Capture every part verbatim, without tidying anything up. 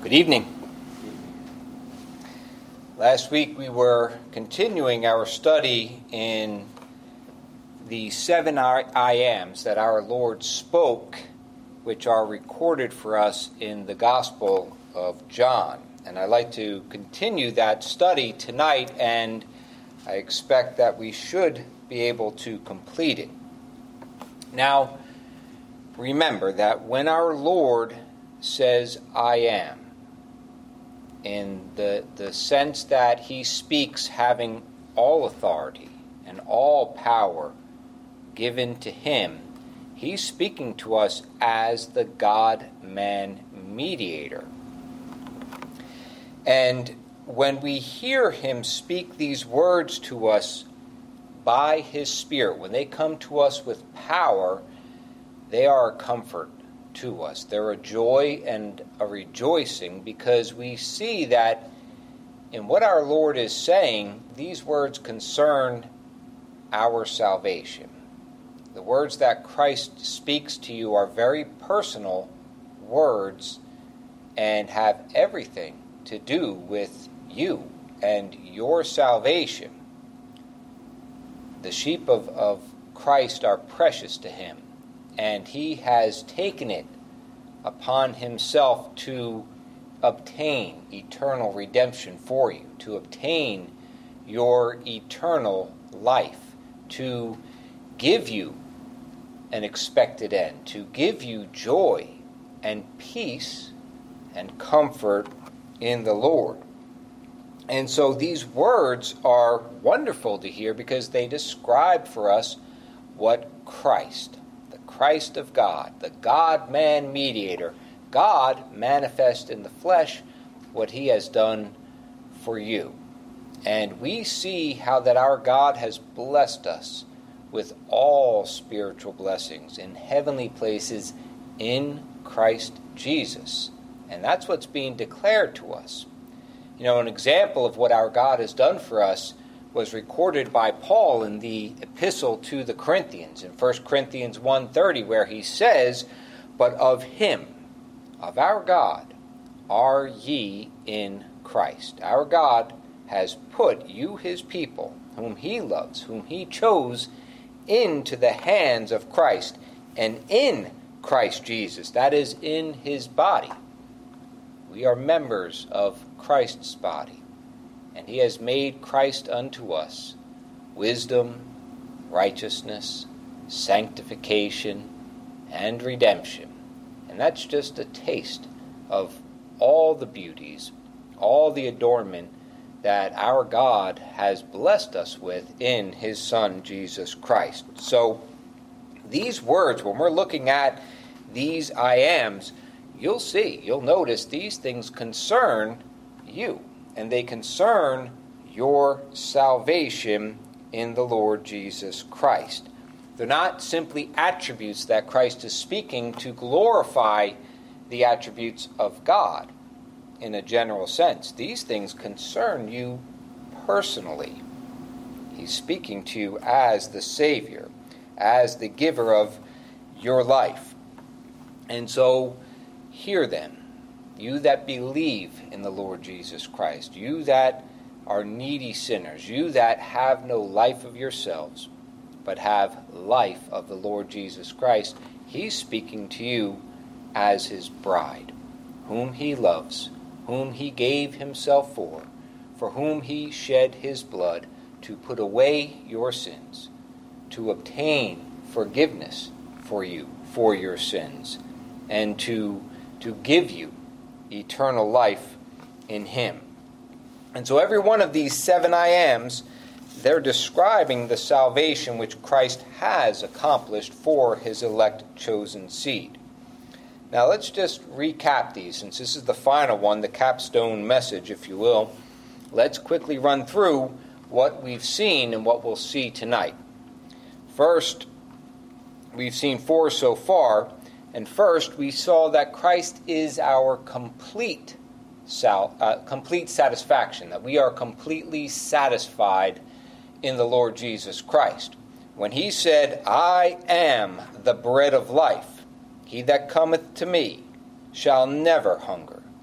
Good evening. Last week we were continuing our study in the seven I ams that our Lord spoke, which are recorded for us in the Gospel of John. And I'd like to continue that study tonight, and I expect that we should be able to complete it. Now, remember that when our Lord says, I am, in the, the sense that he speaks having all authority and all power given to him, he's speaking to us as the God-man mediator. And when we hear him speak these words to us by his Spirit, when they come to us with power, they are a comfort to us. They're a joy and a rejoicing, because we see that in what our Lord is saying, these words concern our salvation. The words that Christ speaks to you are very personal words and have everything to do with you and your salvation. The sheep of, of Christ are precious to him, and he has taken it upon himself to obtain eternal redemption for you, to obtain your eternal life, to give you an expected end, to give you joy and peace and comfort in the Lord. And so these words are wonderful to hear because they describe for us what Christ, the Christ of God, the God-man mediator, God manifest in the flesh, what he has done for you. And we see how that our God has blessed us with all spiritual blessings in heavenly places in Christ Jesus. And that's what's being declared to us. You know, an example of what our God has done for us was recorded by Paul in the epistle to the Corinthians in First Corinthians one thirty, where he says, "But of him, of our God, are ye in Christ." Our God has put you, his people, whom he loves, whom he chose, into the hands of Christ, and in Christ Jesus, that is, in his body. We are members of Christ's body, and he has made Christ unto us wisdom, righteousness, sanctification, and redemption. And that's just a taste of all the beauties, all the adornment that our God has blessed us with in his Son, Jesus Christ. So these words, when we're looking at these I ams, you'll see, you'll notice these things concern you, and they concern your salvation in the Lord Jesus Christ. They're not simply attributes that Christ is speaking to glorify the attributes of God in a general sense. These things concern you personally. He's speaking to you as the Savior, as the giver of your life. And so, hear then, you that believe in the Lord Jesus Christ, you that are needy sinners, you that have no life of yourselves, but have life of the Lord Jesus Christ, he's speaking to you as his bride, whom he loves, whom he gave himself for, for whom he shed his blood to put away your sins, to obtain forgiveness for you, for your sins, and to, to give you eternal life in him. And so every one of these seven I ams, they're describing the salvation which Christ has accomplished for his elect chosen seed. Now let's just recap these, since this is the final one, the capstone message, if you will. Let's quickly run through what we've seen and what we'll see tonight. First, we've seen four so far, and first we saw that Christ is our complete, sal- uh, complete satisfaction, that we are completely satisfied in the Lord Jesus Christ. When he said, "I am the bread of life, he that cometh to me shall never hunger,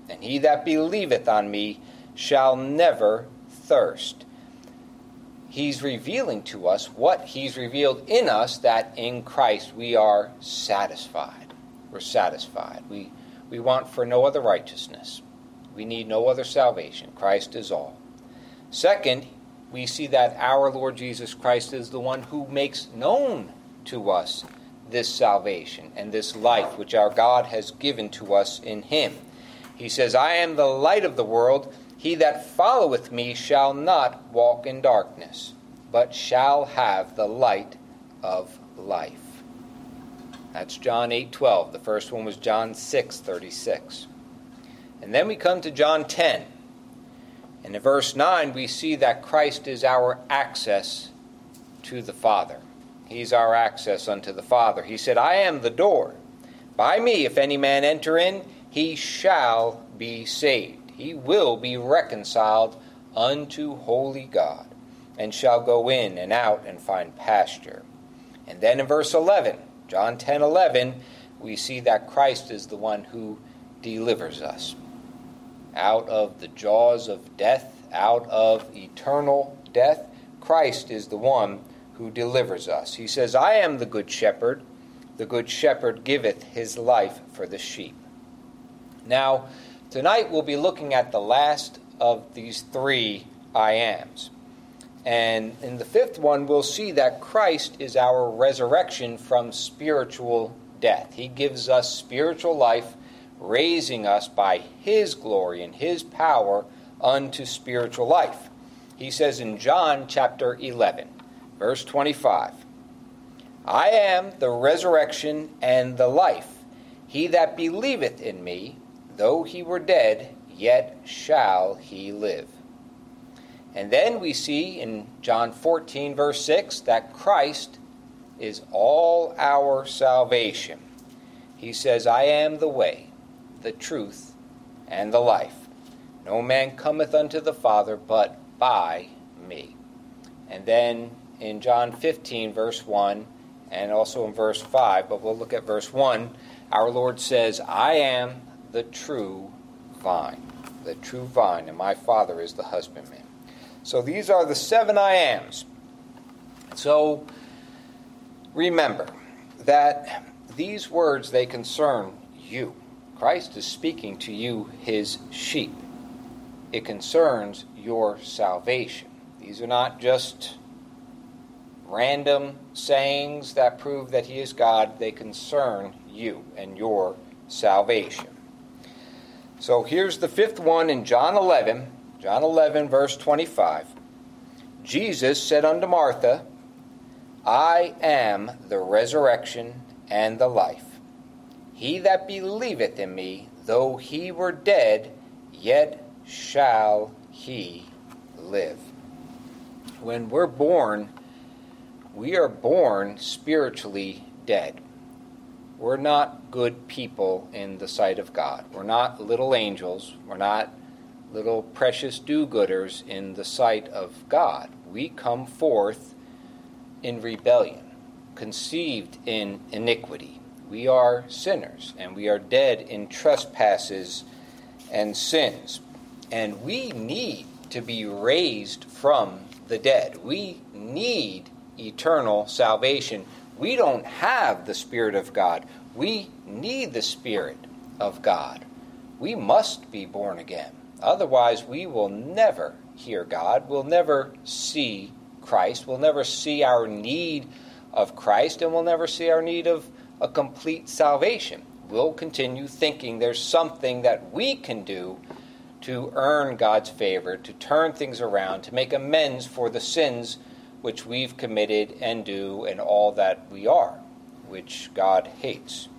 and he that believeth on me shall never thirst. He's revealing to us what he's revealed in us, that in Christ we are satisfied. We're satisfied. We, we want for no other righteousness. We need no other salvation. Christ is all. Second, we see that our Lord Jesus Christ is the one who makes known to us this salvation and this life which our God has given to us in him. He says, I am the light of the world. He that followeth me shall not walk in darkness, but shall have the light of life. That's John eight twelve. The first one was John six thirty-six. And then we come to John ten. And in verse nine, we see that Christ is our access to the Father. He's our access unto the Father. He said, I am the door. By me, if any man enter in, he shall be saved. He will be reconciled unto holy God, and shall go in and out and find pasture. And then in verse eleven, John ten eleven, we see that Christ is the one who delivers us out of the jaws of death, out of eternal death. Christ is the one who delivers us. He says, I am the good shepherd. The good shepherd giveth his life for the sheep. Now, tonight we'll be looking at the last of these three I ams. And in the fifth one, we'll see that Christ is our resurrection from spiritual death. He gives us spiritual life, raising us by his glory and his power unto spiritual life. He says in John chapter eleven, verse twenty-five, I am the resurrection and the life. He that believeth in me, though he were dead, yet shall he live. And then we see in John fourteen, verse six, that Christ is all our salvation. He says, I am the way, the truth, and the life. No man cometh unto the Father but by me. And then in John fifteen, verse one, and also in verse five, but we'll look at verse one, our Lord says, I am the true vine, the true vine, and my Father is the husbandman. So these are the seven I ams. So remember that these words, they concern you. Christ is speaking to you, his sheep. It concerns your salvation. These are not just random sayings that prove that he is God. They concern you and your salvation. So here's the fifth one in John eleven. John eleven, verse twenty-five. Jesus said unto Martha, I am the resurrection and the life. He that believeth in me, though he were dead, yet shall he live. When we're born, we are born spiritually dead. We're not good people in the sight of God. We're not little angels. We're not little precious do-gooders in the sight of God. We come forth in rebellion, conceived in iniquity. We are sinners, and we are dead in trespasses and sins. And we need to be raised from the dead. We need eternal salvation. We don't have the Spirit of God. We need the Spirit of God. We must be born again. Otherwise, we will never hear God. We'll never see Christ. We'll never see our need of Christ, and we'll never see our need of a complete salvation. We'll continue thinking there's something that we can do to earn God's favor, to turn things around, to make amends for the sins which we've committed and do, and all that we are, which God hates.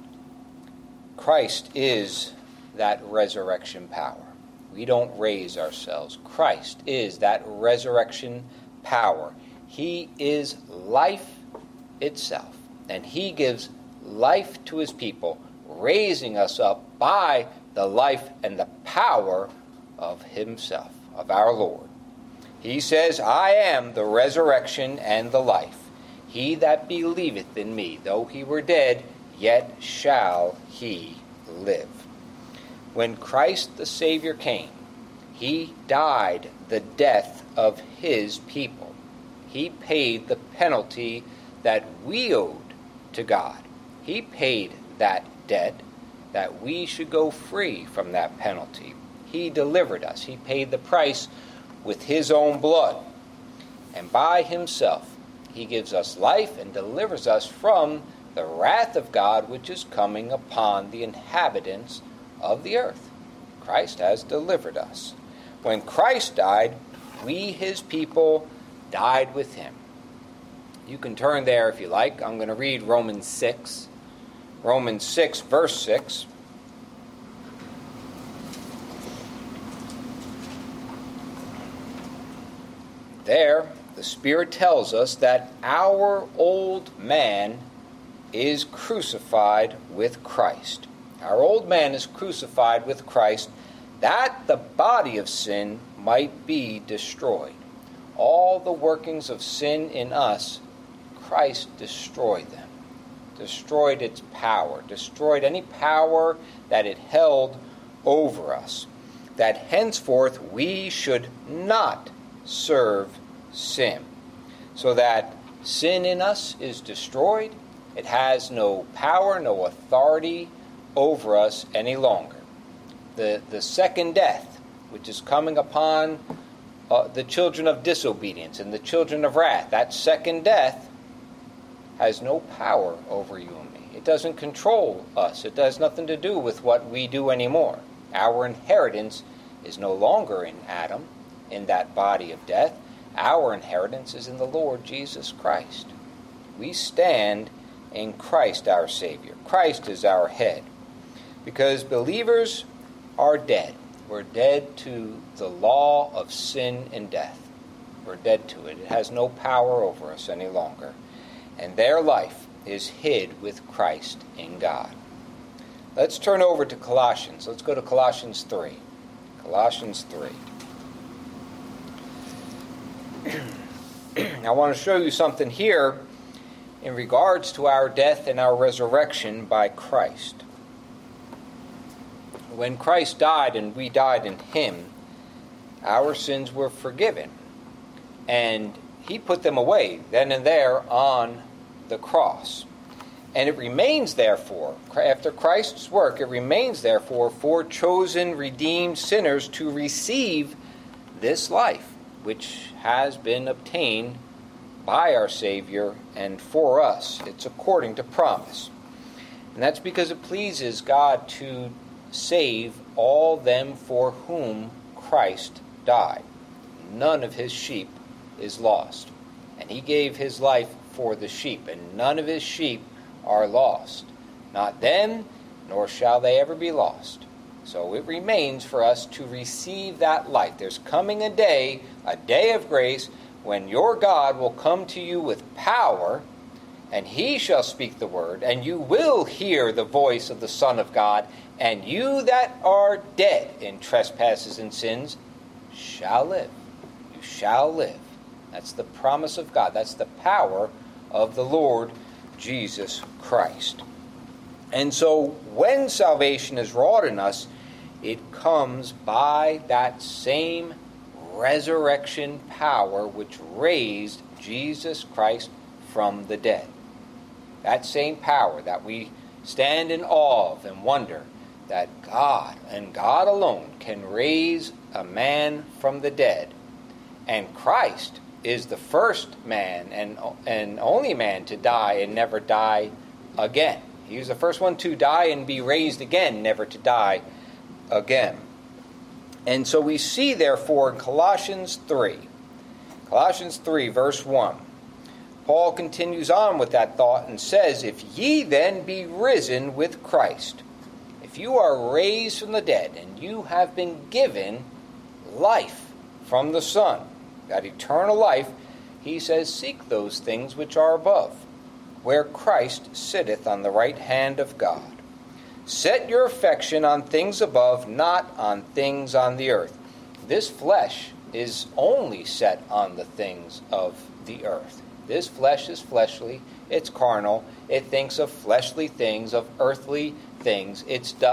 Christ is that resurrection power. We don't raise ourselves. Christ is that resurrection power. He is life itself, and he gives life to his people, raising us up by the life and the power of himself, of our Lord. He says, I am the resurrection and the life. He that believeth in me, though he were dead, yet shall he live. When Christ the Savior came, he died the death of his people. He paid the penalty that we owed to God. He paid that debt that we should go free from that penalty. He delivered us. He paid the price with his own blood. And by himself, he gives us life and delivers us from the wrath of God which is coming upon the inhabitants of the earth. Christ has delivered us. When Christ died, we, his people, died with him. You can turn there if you like. I'm going to read Romans six. Romans six, verse six. There, the Spirit tells us that our old man is crucified with Christ. Our old man is crucified with Christ, that the body of sin might be destroyed. All the workings of sin in us, Christ destroyed them. Destroyed its power. Destroyed any power that it held over us. That henceforth we should not serve sin. So that sin in us is destroyed. It has no power, no authority over us any longer. The, the second death, which is coming upon uh, the children of disobedience and the children of wrath, that second death has no power over you and me. It doesn't control us. It has nothing to do with what we do anymore. Our inheritance is no longer in Adam, in that body of death. Our inheritance is in the Lord Jesus Christ. We stand in Christ our Savior. Christ is our head. Because believers are dead. We're dead to the law of sin and death. We're dead to it. It has no power over us any longer. And their life is hid with Christ in God. Let's turn over to Colossians. Let's go to Colossians three. Colossians three. I want to show you something here in regards to our death and our resurrection by Christ. When Christ died and we died in him, our sins were forgiven. And he put them away then and there on the cross. And it remains, therefore, after Christ's work, it remains, therefore, for chosen, redeemed sinners to receive this life, which has been obtained by our Savior and for us. It's according to promise. And that's because it pleases God to save all them for whom Christ died. None of his sheep is lost. And he gave his life for the sheep, and none of his sheep are lost. Not then, nor shall they ever be lost. So it remains for us to receive that life. There's coming a day, a day of grace, when your God will come to you with power, and he shall speak the word, and you will hear the voice of the Son of God, and you that are dead in trespasses and sins shall live. You shall live. That's the promise of God. That's the power of the Lord Jesus Christ. And so when salvation is wrought in us, it comes by that same resurrection power which raised Jesus Christ from the dead. That same power that we stand in awe of and wonder that God and God alone can raise a man from the dead. And Christ is the first man and, and only man to die and never die again. He was the first one to die and be raised again, never to die again. And so we see, therefore, in Colossians three, Colossians three, verse one, Paul continues on with that thought and says, if ye then be risen with Christ, if you are raised from the dead and you have been given life from the Son, that eternal life, he says, seek those things which are above, where Christ sitteth on the right hand of God. Set your affection on things above, not on things on the earth. This flesh is only set on the things of the earth. This flesh is fleshly, it's carnal, it thinks of fleshly things, of earthly things. It's dust,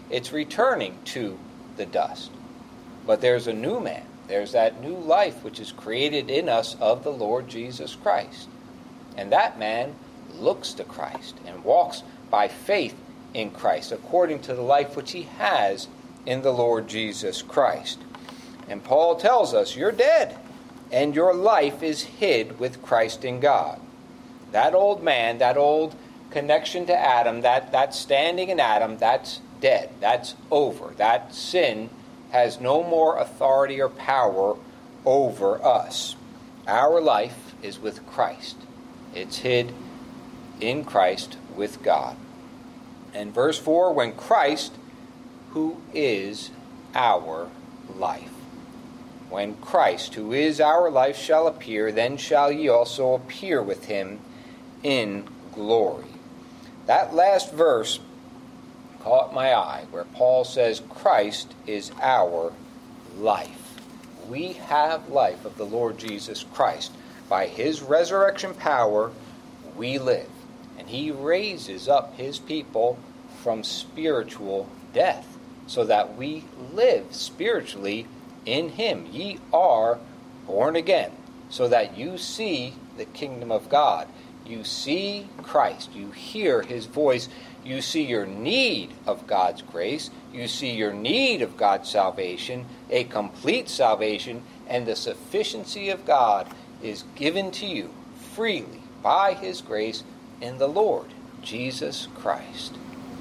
It's returning to the dust. But there's a new man. There's that new life which is created in us of the Lord Jesus Christ. And that man looks to Christ and walks by faith in Christ, according to the life which he has in the Lord Jesus Christ. And Paul tells us, you're dead, and your life is hid with Christ in God. That old man, that old connection to Adam, that, that standing in Adam, that's dead. That's over. That sin has no more authority or power over us. Our life is with Christ. It's hid in Christ with God. And verse four, when Christ, who is our life, when Christ, who is our life, shall appear, then shall ye also appear with him in glory. That last verse caught my eye, where Paul says Christ is our life. We have life of the Lord Jesus Christ. By his resurrection power, we live. And he raises up his people from spiritual death, so that we live spiritually in him. Ye are born again, so that you see the kingdom of God. You see Christ. You hear his voice. You see your need of God's grace. You see your need of God's salvation, a complete salvation, and the sufficiency of God is given to you freely by his grace in the Lord Jesus Christ.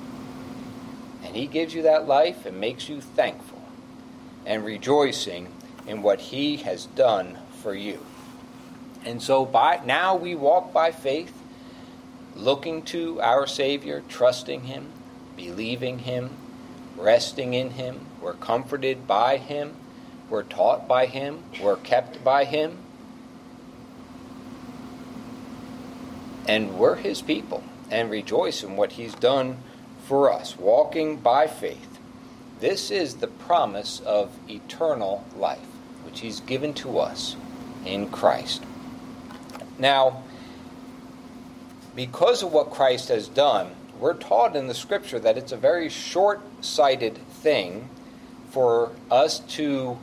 And he gives you that life and makes you thankful and rejoicing in what he has done for you. And so by now we walk by faith, looking to our Savior, trusting him, believing him, resting in him. We're comforted by him. We're taught by him. We're kept by him. And we're his people and rejoice in what he's done for us, walking by faith. This is the promise of eternal life, which he's given to us in Christ. Now, because of what Christ has done, we're taught in the Scripture that it's a very short-sighted thing for us to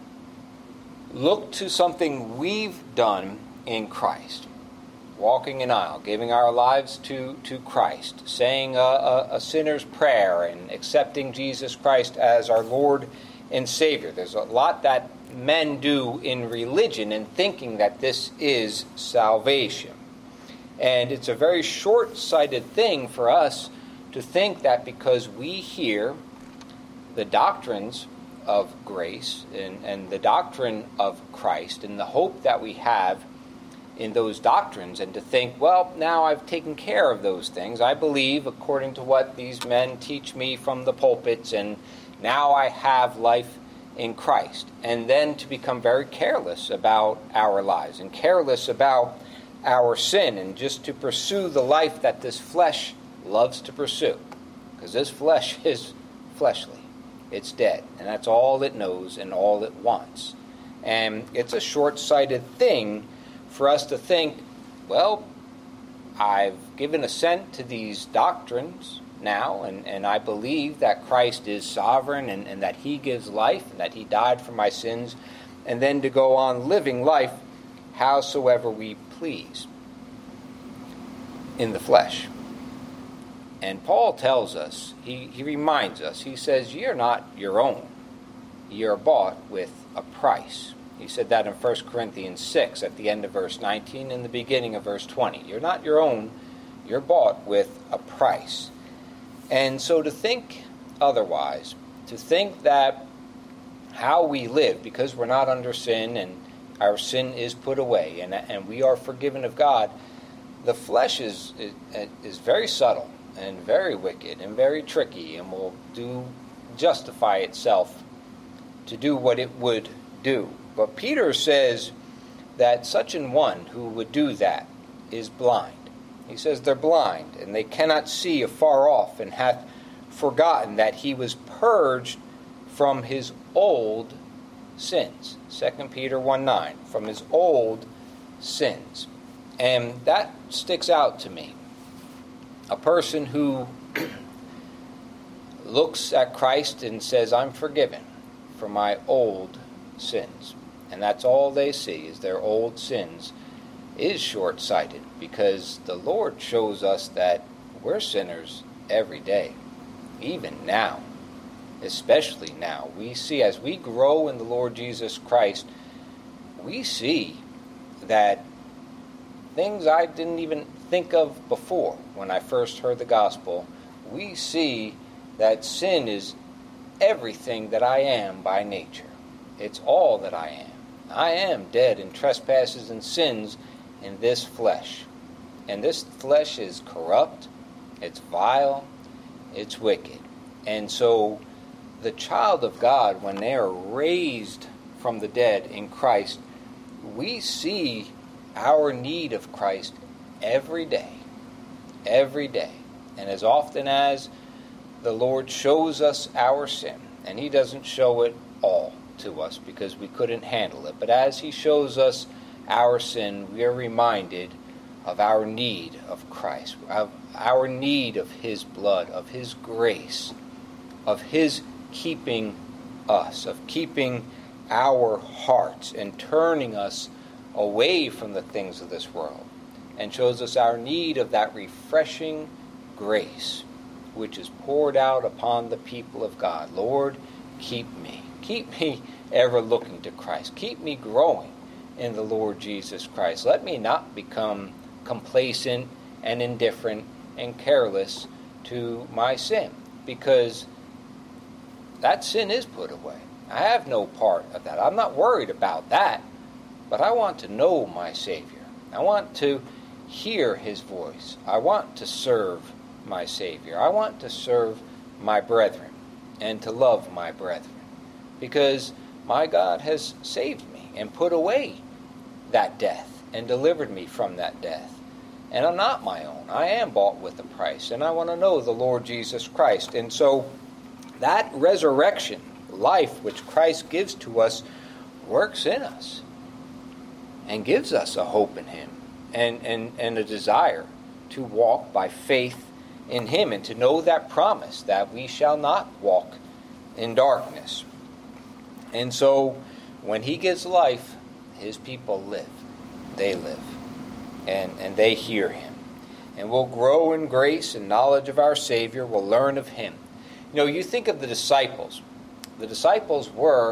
look to something we've done in Christ. Walking an aisle, giving our lives to, to Christ, saying a, a, a sinner's prayer, and accepting Jesus Christ as our Lord and Savior. There's a lot that men do in religion and thinking that this is salvation. And it's a very short-sighted thing for us to think that because we hear the doctrines of grace and, and the doctrine of Christ and the hope that we have in those doctrines, and to think, well, now I've taken care of those things. I believe according to what these men teach me from the pulpits, and now I have life in Christ. And then to become very careless about our lives and careless about our sin, and just to pursue the life that this flesh loves to pursue. Because this flesh is fleshly. It's dead. And that's all it knows and all it wants. And it's a short-sighted thing for us to think, well, I've given assent to these doctrines now, and, and I believe that Christ is sovereign and, and that he gives life and that he died for my sins, and then to go on living life howsoever we please in the flesh. And Paul tells us, he, he reminds us, he says, you're not your own. You're bought with a price. He said that in First Corinthians six at the end of verse nineteen and the beginning of verse twenty. You're not your own. You're bought with a price. And so to think otherwise, to think that how we live, because we're not under sin and our sin is put away and, and we are forgiven of God, the flesh is, is, is very subtle and very wicked and very tricky and will do justify itself to do what it would do. But Peter says that such an one who would do that is blind. He says they're blind, and they cannot see afar off, and hath forgotten that he was purged from his old sins. Second Peter one nine, from his old sins. And that sticks out to me. A person who looks at Christ and says, I'm forgiven for my old sins. And that's all they see, is their old sins, is short-sighted, because the Lord shows us that we're sinners every day, even now, especially now. We see, as we grow in the Lord Jesus Christ, we see that things I didn't even think of before when I first heard the gospel, we see that sin is everything that I am by nature. It's all that I am. I am dead in trespasses and sins in this flesh. And this flesh is corrupt, it's vile, it's wicked. And so the child of God, when they are raised from the dead in Christ, we see our need of Christ every day. Every day. And as often as the Lord shows us our sin, and He doesn't show it all to us because we couldn't handle it, but as He shows us our sin, we are reminded of our need of Christ, of our need of His blood, of His grace, of His keeping us, of keeping our hearts and turning us away from the things of this world, and shows us our need of that refreshing grace which is poured out upon the people of God. Lord, keep me. Keep me ever looking to Christ. Keep me growing in the Lord Jesus Christ. Let me not become complacent and indifferent and careless to my sin, because that sin is put away. I have no part of that. I'm not worried about that, but I want to know my Savior. I want to hear His voice. I want to serve my Savior. I want to serve my brethren and to love my brethren, because my God has saved me and put away that death and delivered me from that death. And I'm not my own. I am bought with a price, and I want to know the Lord Jesus Christ. And so that resurrection life which Christ gives to us works in us and gives us a hope in Him and, and, and a desire to walk by faith in Him and to know that promise that we shall not walk in darkness. And so when He gives life, His people live. They live. And, and they hear Him. And we'll grow in grace and knowledge of our Savior. We'll learn of Him. You know, you think of the disciples. The disciples were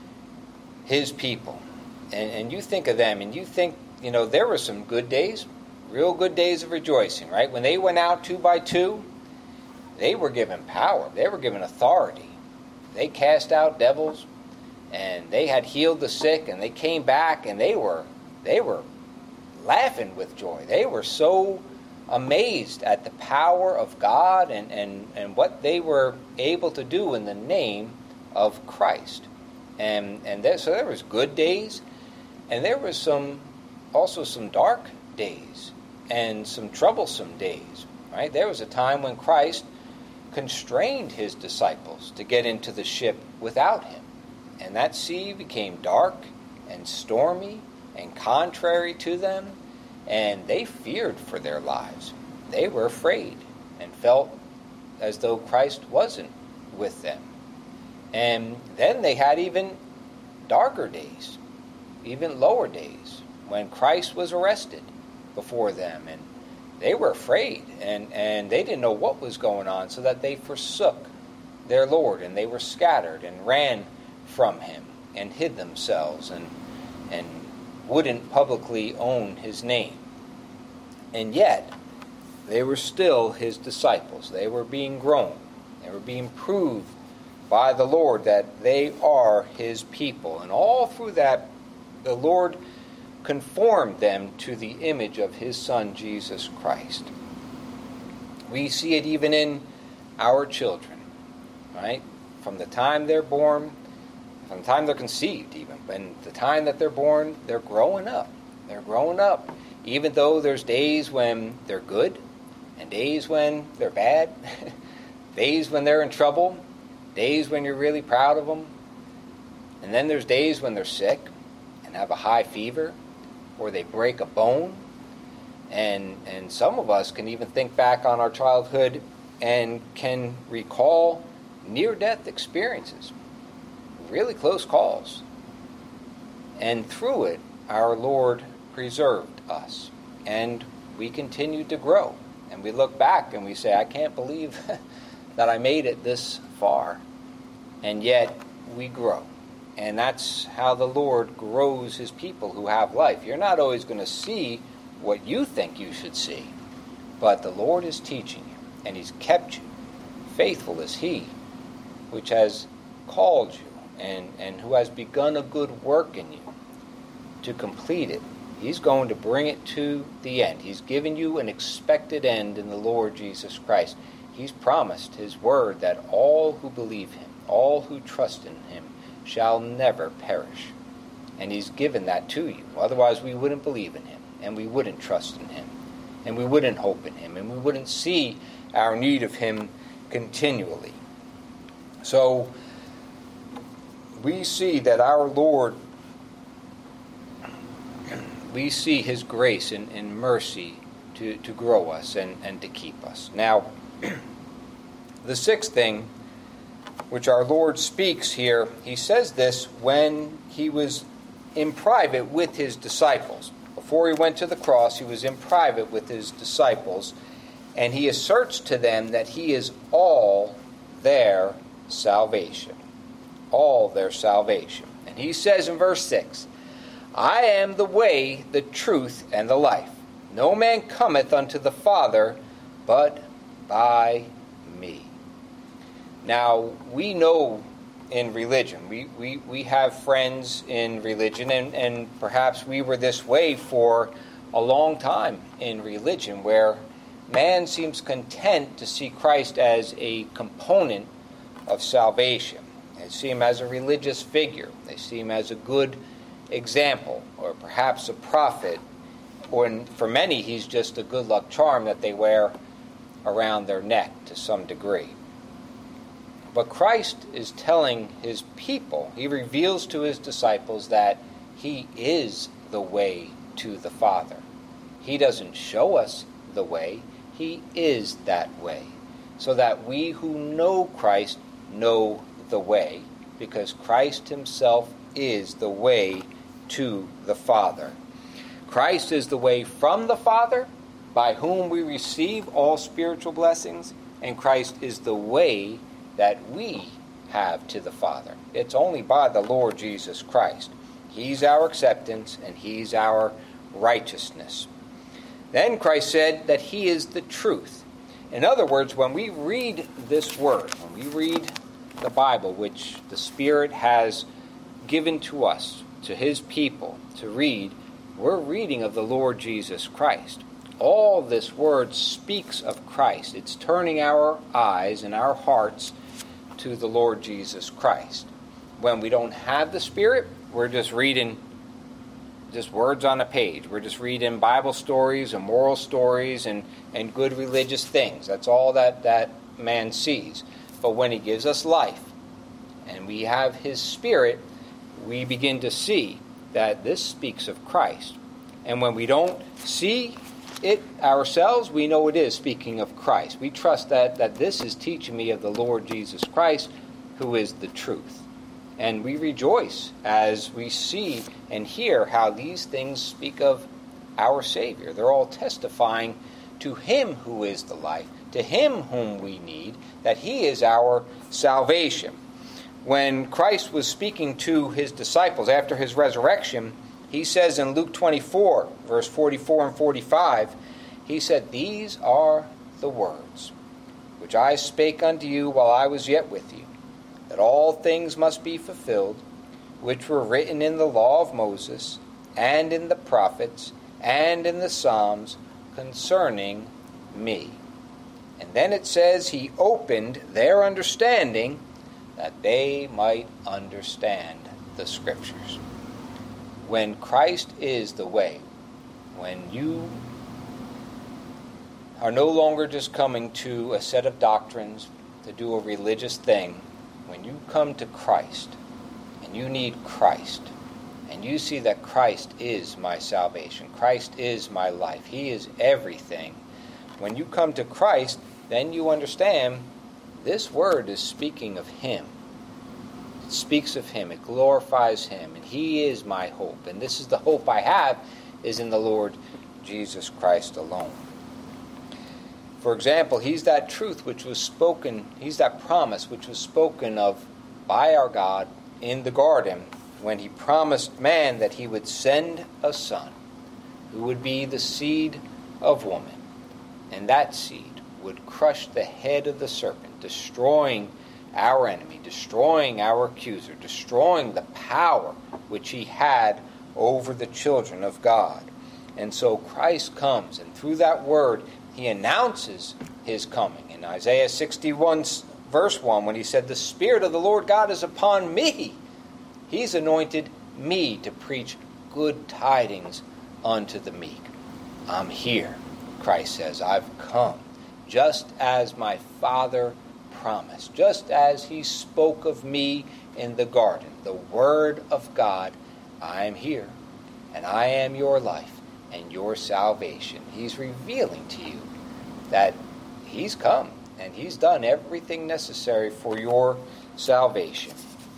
His people. And, and you think of them, and you think, you know, there were some good days, real good days of rejoicing, right? When they went out two by two, they were given power. They were given authority. They cast out devils, and they had healed the sick, and they came back, and they were they were laughing with joy. They were so amazed at the power of God and, and, and what they were able to do in the name of Christ. And and there, so there was good days, and there was some also some dark days and some troublesome days. Right? There was a time when Christ constrained His disciples to get into the ship without Him. And that sea became dark and stormy and contrary to them, and they feared for their lives. They were afraid and felt as though Christ wasn't with them. And then they had even darker days, even lower days, when Christ was arrested before them, and they were afraid, and, and they didn't know what was going on, so that they forsook their Lord, and they were scattered and ran from Him and hid themselves and and wouldn't publicly own His name. And yet, they were still His disciples. They were being grown. They were being proved by the Lord that they are His people. And all through that, the Lord conformed them to the image of His Son, Jesus Christ. We see it even in our children, right? From the time they're born, from the time they're conceived even, and the time that they're born, they're growing up. They're growing up. Even though there's days when they're good, and days when they're bad, days when they're in trouble, days when you're really proud of them, and then there's days when they're sick and have a high fever, or they break a bone. And and some of us can even think back on our childhood and can recall near-death experiences, really close calls. And through it, our Lord preserved us. And we continued to grow. And we look back and we say, I can't believe that I made it this far. And yet, we grow. And that's how the Lord grows his people who have life. You're not always going to see what you think you should see. But the Lord is teaching you, and he's kept you. Faithful is he which has called you and, and who has begun a good work in you to complete it. He's going to bring it to the end. He's given you an expected end in the Lord Jesus Christ. He's promised his word that all who believe him, all who trust in him, shall never perish. And he's given that to you. Otherwise we wouldn't believe in him, and we wouldn't trust in him, and we wouldn't hope in him, and we wouldn't see our need of him continually. So we see that our Lord, we see his grace and, and mercy to, to grow us and, and to keep us. Now, the sixth thing which our Lord speaks here, he says this when he was in private with his disciples. Before he went to the cross, he was in private with his disciples, and he asserts to them that he is all their salvation. All their salvation. And he says in verse six, I am the way, the truth, and the life. No man cometh unto the Father but by me. Now, we know in religion, we, we, we have friends in religion, and, and perhaps we were this way for a long time in religion, where man seems content to see Christ as a component of salvation. They see him as a religious figure. They see him as a good example, or perhaps a prophet, or for many he's just a good luck charm that they wear around their neck to some degree. But Christ is telling his people, he reveals to his disciples that he is the way to the Father. He doesn't show us the way, he is that way. So that we who know Christ know the way, because Christ himself is the way to the Father. Christ is the way from the Father, by whom we receive all spiritual blessings, and Christ is the way that we have to the Father. It's only by the Lord Jesus Christ. He's our acceptance, and he's our righteousness. Then Christ said that he is the truth. In other words, when we read this word, when we read the Bible, which the Spirit has given to us, to his people, to read, we're reading of the Lord Jesus Christ. All this word speaks of Christ. It's turning our eyes and our hearts to the Lord Jesus Christ. When we don't have the Spirit, we're just reading just words on a page. We're just reading Bible stories and moral stories and, and good religious things. That's all that that man sees. But when he gives us life and we have his Spirit, we begin to see that this speaks of Christ. And when we don't see it ourselves, we know it is speaking of Christ. We trust that, that this is teaching me of the Lord Jesus Christ, who is the truth. And we rejoice as we see and hear how these things speak of our Savior. They're all testifying to him who is the life, to him whom we need, that he is our salvation. When Christ was speaking to his disciples after his resurrection, he says in Luke twenty-four, verse forty-four and forty-five, he said, These are the words which I spake unto you while I was yet with you, that all things must be fulfilled, which were written in the law of Moses, and in the prophets, and in the Psalms, concerning me. And then it says, He opened their understanding, that they might understand the Scriptures. When Christ is the way, when you are no longer just coming to a set of doctrines to do a religious thing, when you come to Christ and you need Christ, and you see that Christ is my salvation, Christ is my life, he is everything. When you come to Christ, then you understand This word is speaking of him. It speaks of him. It glorifies him. And he is my hope. And this is the hope I have, is in the Lord Jesus Christ alone. For example, he's that truth which was spoken, he's that promise which was spoken of by our God in the garden when he promised man that he would send a son who would be the seed of woman. And that seed would crush the head of the serpent, destroying our enemy, destroying our accuser, destroying the power which he had over the children of God. And so Christ comes, and through that word, he announces his coming. In Isaiah sixty-one, verse one, when he said, "The Spirit of the Lord God is upon me. He's anointed me to preach good tidings unto the meek." I'm here, Christ says. I've come, just as my Father promised, just as he spoke of me in the garden. The Word of God, I am here, and I am your life and your salvation. He's revealing to you that he's come and he's done everything necessary for your salvation.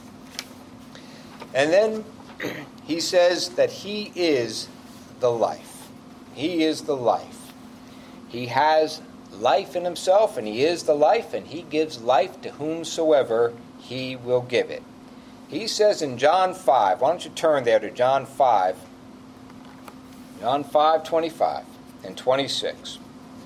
And then he says that he is the life. He is the life. He has life in himself, and he is the life, and he gives life to whomsoever he will give it. He says in John five, why don't you turn there to John five, John five, twenty-five and twenty-six.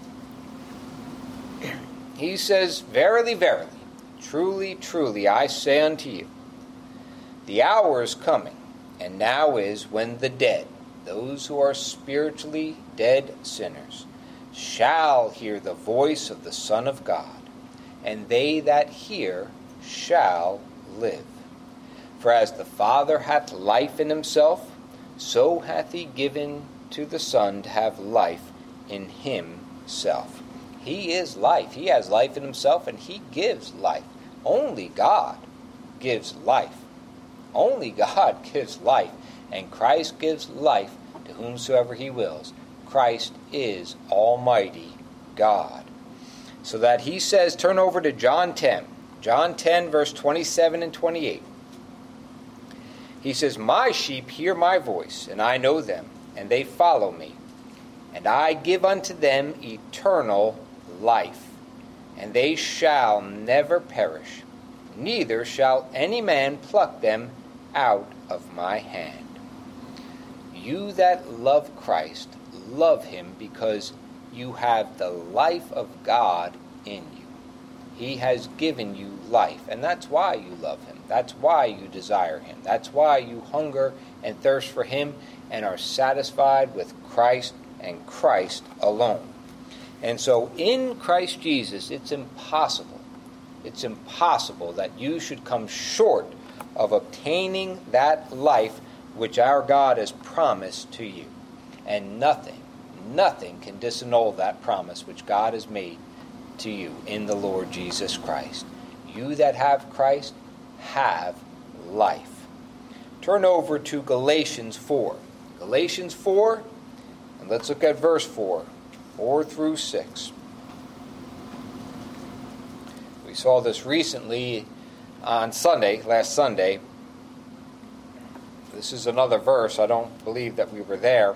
He says, "Verily, verily, truly, truly, I say unto you, the hour is coming, and now is, when the dead, those who are spiritually dead sinners, shall hear the voice of the Son of God, and they that hear shall live. For as the Father hath life in himself, so hath he given to the Son to have life in himself." He is life. He has life in himself, and he gives life. Only God gives life. Only God gives life, and Christ gives life to whomsoever he wills. Christ is Almighty God. So that he says, turn over to John ten. John ten, verse twenty-seven and twenty-eight. He says, "My sheep hear my voice, and I know them, and they follow me. And I give unto them eternal life, and they shall never perish, neither shall any man pluck them out of my hand." You that love Christ, love him because you have the life of God in you. He has given you life, and that's why you love him. That's why you desire him. That's why you hunger and thirst for him and are satisfied with Christ and Christ alone. And so in Christ Jesus, it's impossible, it's impossible that you should come short of obtaining that life which our God has promised to you. And nothing, nothing can disannul that promise which God has made to you in the Lord Jesus Christ. You that have Christ have life. Turn over to Galatians four. Galatians four, and let's look at verse four. four through six. We saw this recently on Sunday, last Sunday. This is another verse. I don't believe that we were there.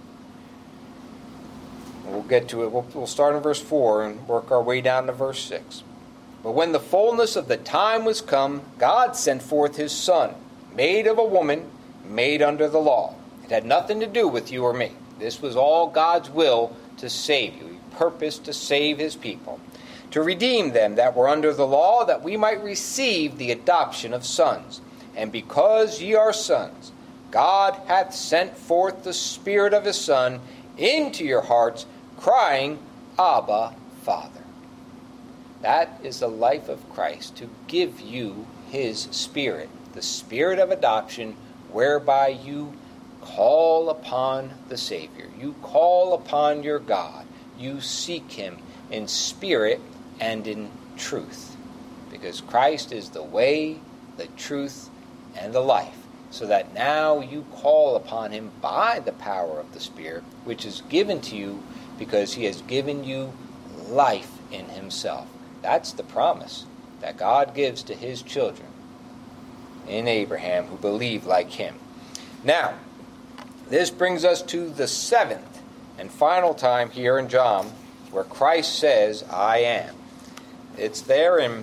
We'll get to it. We'll, we'll start in verse four and work our way down to verse six. "But when the fullness of the time was come, God sent forth his Son, made of a woman, made under the law." It had nothing to do with you or me. This was all God's will to save you. He purposed to save his people, to redeem them that were under the law, that we might receive the adoption of sons. And because ye are sons, God hath sent forth the Spirit of his Son into your hearts, crying, Abba, Father. That is the life of Christ, to give you his Spirit, the Spirit of adoption, whereby you call upon the Savior. You call upon your God. You seek him in spirit and in truth. Because Christ is the way, the truth, and the life. So that now you call upon him by the power of the Spirit, which is given to you because he has given you life in himself. That's the promise. that God gives to his children in Abraham who believe like him. Now, this brings us to the seventh and final time here in John where Christ says, I am. It's there in,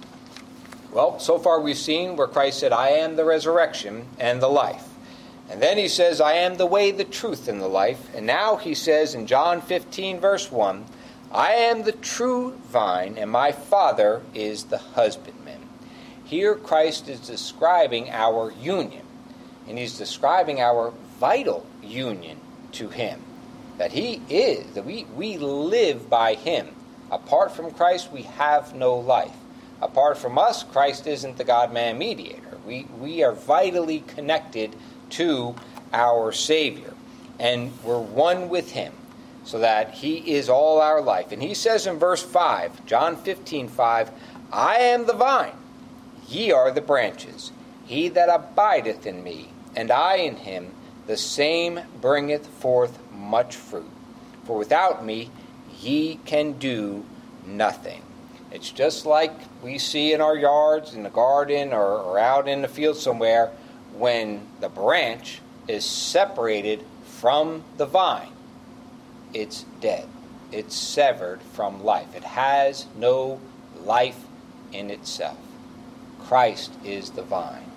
well, so far we've seen where Christ said, I am the resurrection and the life. And then he says, I am the way, the truth, and the life. And now he says in John fifteen, verse one, I am the true vine, and my Father is the husbandman. Here Christ is describing our union, and he's describing our vital union to him. That he is, that we, we live by him. Apart from Christ, we have no life. Apart from us, Christ isn't the God-man mediator. We, we are vitally connected to our Savior, and we're one with him, so that he is all our life. And he says in verse five, John fifteen five, I am the vine, ye are the branches. He that abideth in me, and I in him, the same bringeth forth much fruit. For without me ye can do nothing. It's just like we see in our yards, in the garden, or, or out in the field somewhere, when the branch is separated from the vine. It's dead. It's severed from life. It has no life in itself. Christ is the vine.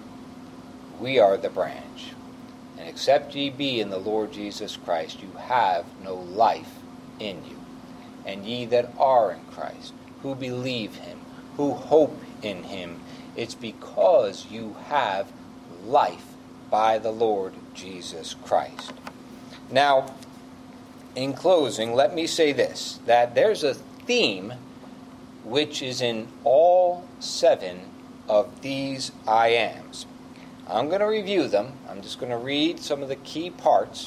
We are the branch. And except ye be in the Lord Jesus Christ, you have no life in you. And ye that are in Christ, who believe him, who hope in him, it's because you have life by the Lord Jesus Christ. Now, in closing, let me say this, that there's a theme which is in all seven of these I ams. I'm going to review them. I'm just going to read some of the key parts,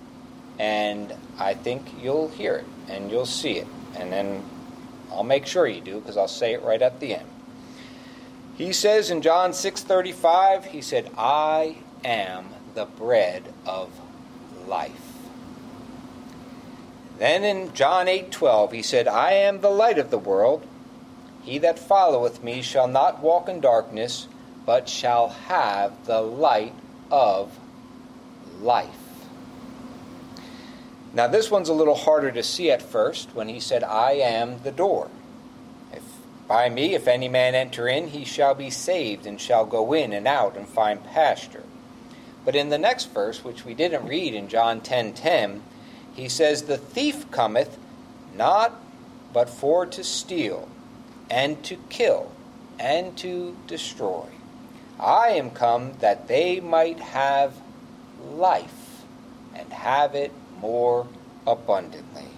and I think you'll hear it, and you'll see it, and then I'll make sure you do, because I'll say it right at the end. He says in John six thirty-five, he said, I am the bread of life. Then in John eight twelve, he said, I am the light of the world. He that followeth me shall not walk in darkness, but shall have the light of life. Now this one's a little harder to see at first when he said, I am the door. If by me, if any man enter in, he shall be saved, and shall go in and out and find pasture. But in the next verse, which we didn't read in John ten ten, he says, the thief cometh not but for to steal, and to kill, and to destroy. I am come that they might have life, and have it more abundantly.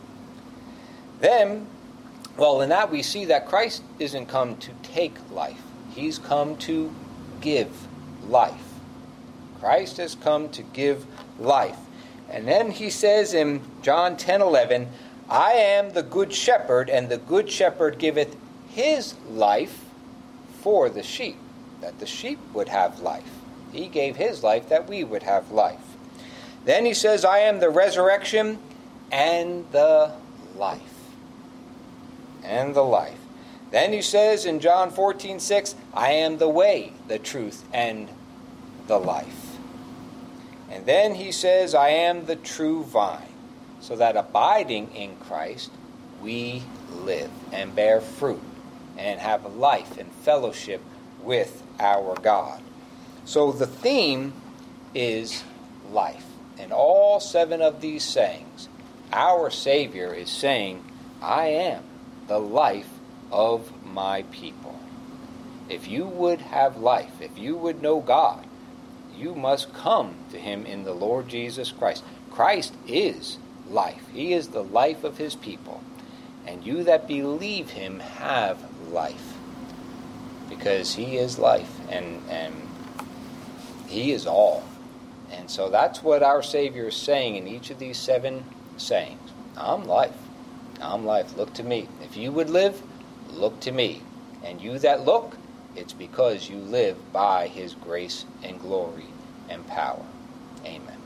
Then, well, in that we see that Christ isn't come to take life. He's come to give life. Christ has come to give life. And then he says in John ten eleven, I am the good shepherd, and the good shepherd giveth his life for the sheep, that the sheep would have life. He gave his life that we would have life. Then he says, I am the resurrection and the life. And the life. Then he says in John fourteen six, I am the way, the truth, and the life. And then he says, I am the true vine, so that abiding in Christ, we live and bear fruit and have life and fellowship with our God. So the theme is life. In all seven of these sayings, our Savior is saying, I am the life of my people. If you would have life, if you would know God, you must come to him in the Lord Jesus Christ. Christ is life. He is the life of his people. And you that believe him have life. Because he is life, and, and he is all. And so that's what our Savior is saying in each of these seven sayings. I'm life. I'm life. Look to me. If you would live, look to me. And you that look, it's because you live by his grace and glory and power. Amen.